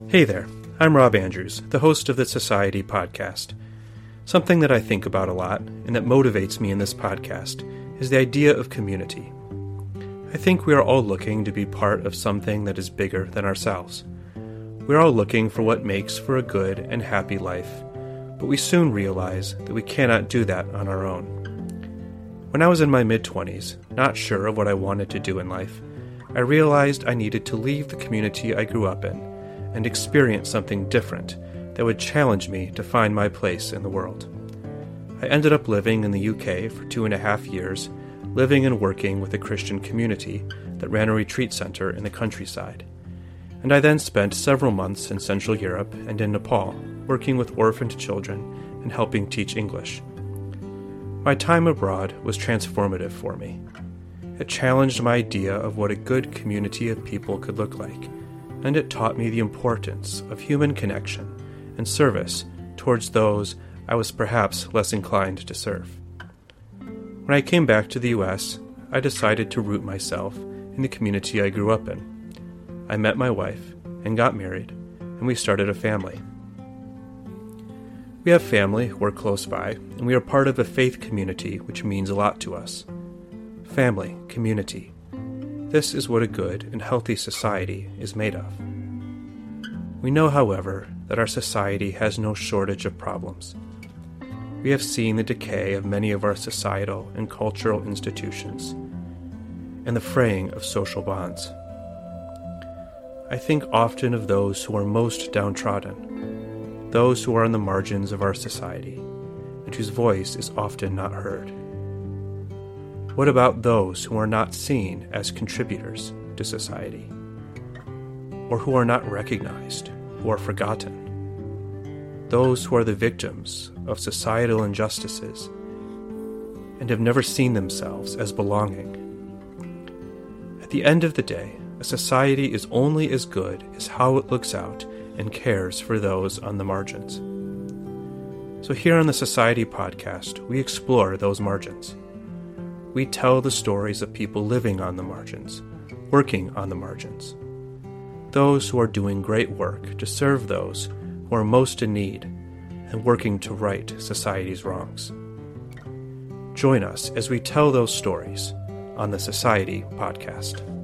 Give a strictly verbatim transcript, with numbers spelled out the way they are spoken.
Hey there, I'm Rob Andrews, the host of the Society Podcast. Something that I think about a lot and that motivates me in this podcast is the idea of community. I think we are all looking to be part of something that is bigger than ourselves. We are all looking for what makes for a good and happy life, but we soon realize that we cannot do that on our own. When I was in my mid-twenties, not sure of what I wanted to do in life, I realized I needed to leave the community I grew up in and experience something different that would challenge me to find my place in the world. I ended up living in the U K for two and a half years, living and working with a Christian community that ran a retreat center in the countryside. And I then spent several months in Central Europe and in Nepal, working with orphaned children and helping teach English. My time abroad was transformative for me. It challenged my idea of what a good community of people could look like, and it taught me the importance of human connection and service towards those I was perhaps less inclined to serve. When I came back to the U S, I decided to root myself in the community I grew up in. I met my wife and got married, and we started a family. We have family who are close by, and we are part of a faith community which means a lot to us. Family, community. This is what a good and healthy society is made of. We know, however, that our society has no shortage of problems. We have seen the decay of many of our societal and cultural institutions, and the fraying of social bonds. I think often of those who are most downtrodden, those who are on the margins of our society, and whose voice is often not heard. What about those who are not seen as contributors to society, or who are not recognized, who are forgotten? Those who are the victims of societal injustices and have never seen themselves as belonging. At the end of the day, a society is only as good as how it looks out and cares for those on the margins. So here on the Society Podcast, we explore those margins. We tell the stories of people living on the margins, working on the margins. Those who are doing great work to serve those who are most in need and working to right society's wrongs. Join us as we tell those stories on the Society Podcast.